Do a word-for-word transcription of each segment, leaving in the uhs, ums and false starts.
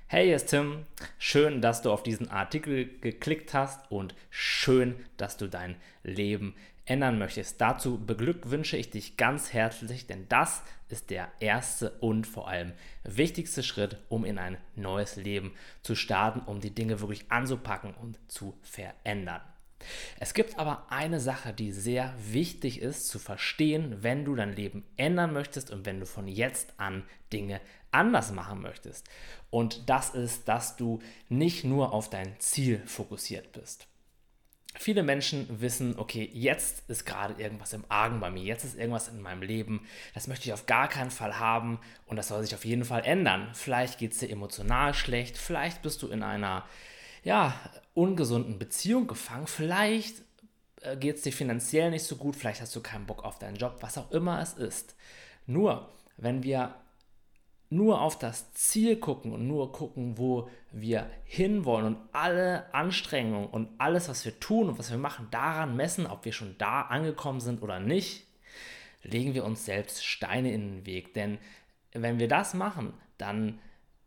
Hey, hier ist Tim. Schön, dass du auf diesen Artikel geklickt hast und schön, dass du dein Leben ändern möchtest. Dazu beglückwünsche ich dich ganz herzlich, denn das ist der erste und vor allem wichtigste Schritt, um in ein neues Leben zu starten, um die Dinge wirklich anzupacken und zu verändern. Es gibt aber eine Sache, die sehr wichtig ist zu verstehen, wenn du dein Leben ändern möchtest und wenn du von jetzt an Dinge anders machen möchtest. Und das ist, dass du nicht nur auf dein Ziel fokussiert bist. Viele Menschen wissen, okay, jetzt ist gerade irgendwas im Argen bei mir, jetzt ist irgendwas in meinem Leben, das möchte ich auf gar keinen Fall haben und das soll sich auf jeden Fall ändern. Vielleicht geht es dir emotional schlecht, vielleicht bist du in einer ja, ungesunden Beziehung gefangen, vielleicht äh, geht es dir finanziell nicht so gut, vielleicht hast du keinen Bock auf deinen Job, was auch immer es ist. Nur, wenn wir nur auf das Ziel gucken und nur gucken, wo wir hinwollen und alle Anstrengungen und alles, was wir tun und was wir machen, daran messen, ob wir schon da angekommen sind oder nicht, legen wir uns selbst Steine in den Weg. Denn wenn wir das machen, dann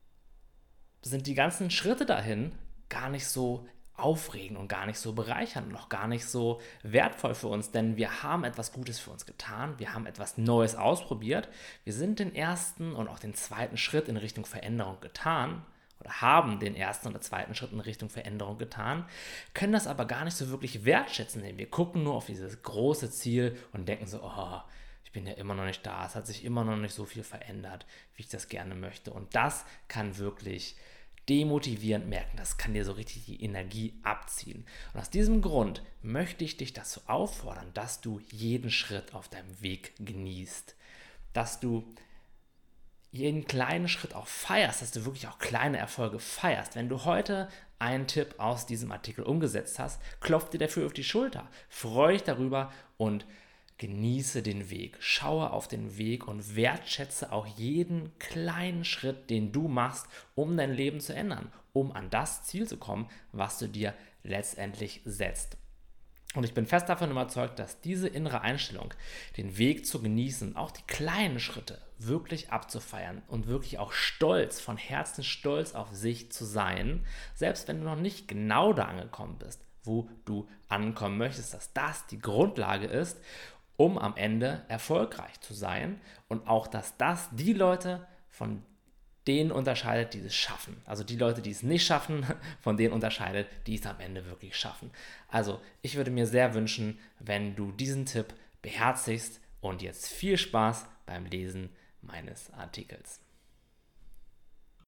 sind die ganzen Schritte dahin gar nicht so aufregend und gar nicht so bereichernd und auch gar nicht so wertvoll für uns, denn wir haben etwas Gutes für uns getan, wir haben etwas Neues ausprobiert, wir sind den ersten und auch den zweiten Schritt in Richtung Veränderung getan oder haben den ersten oder zweiten Schritt in Richtung Veränderung getan, können das aber gar nicht so wirklich wertschätzen, denn wir gucken nur auf dieses große Ziel und denken so, oh, ich bin ja immer noch nicht da, es hat sich immer noch nicht so viel verändert, wie ich das gerne möchte. Und das kann wirklich demotivierend merken, das kann dir so richtig die Energie abziehen. Und aus diesem Grund möchte ich dich dazu auffordern, dass du jeden Schritt auf deinem Weg genießt, dass du jeden kleinen Schritt auch feierst, dass du wirklich auch kleine Erfolge feierst. Wenn du heute einen Tipp aus diesem Artikel umgesetzt hast, klopf dir dafür auf die Schulter, freu dich darüber und genieße den Weg, schaue auf den Weg und wertschätze auch jeden kleinen Schritt, den du machst, um dein Leben zu ändern, um an das Ziel zu kommen, was du dir letztendlich setzt. Und ich bin fest davon überzeugt, dass diese innere Einstellung, den Weg zu genießen, auch die kleinen Schritte wirklich abzufeiern und wirklich auch stolz, von Herzen stolz auf sich zu sein, selbst wenn du noch nicht genau da angekommen bist, wo du ankommen möchtest, dass das die Grundlage ist, um am Ende erfolgreich zu sein und auch, dass das die Leute von denen unterscheidet, die es schaffen. Also die Leute, die es nicht schaffen, von denen unterscheidet, die es am Ende wirklich schaffen. Also ich würde mir sehr wünschen, wenn du diesen Tipp beherzigst und jetzt viel Spaß beim Lesen meines Artikels.